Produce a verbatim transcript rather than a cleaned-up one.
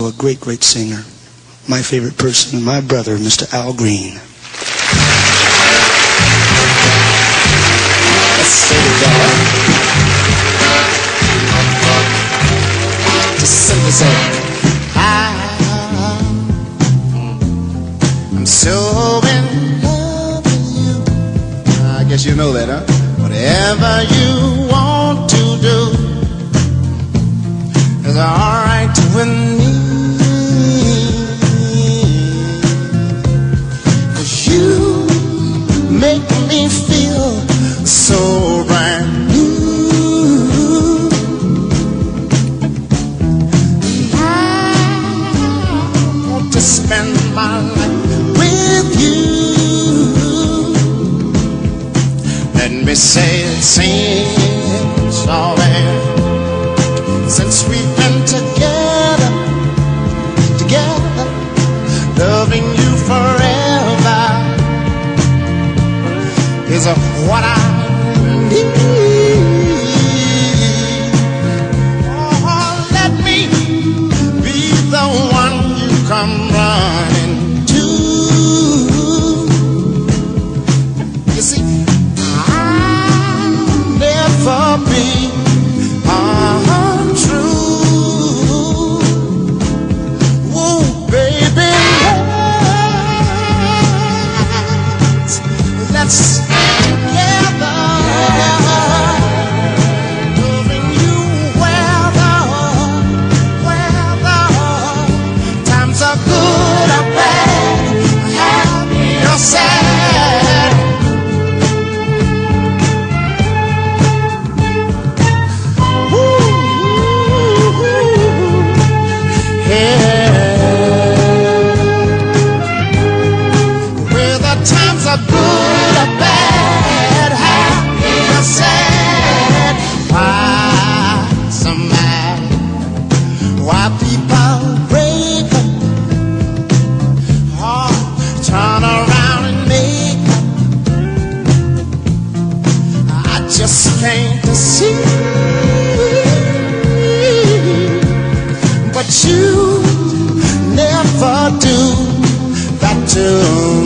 a great, great singer. My favorite person, my brother, Mister Al Green. Let's say together. Just simply say, I, I'm so in love with you. I guess you know that, huh? Whatever you want to do is alright with me. 'Cause you make me feel so brand new. I want to spend my life with you. Let me say it seems alright since we've been together, together, loving you forever is a what I need. Oh, let me be the one you come running to. You see, I'll never be untrue. Whoa, baby, let's, let's but you never do that to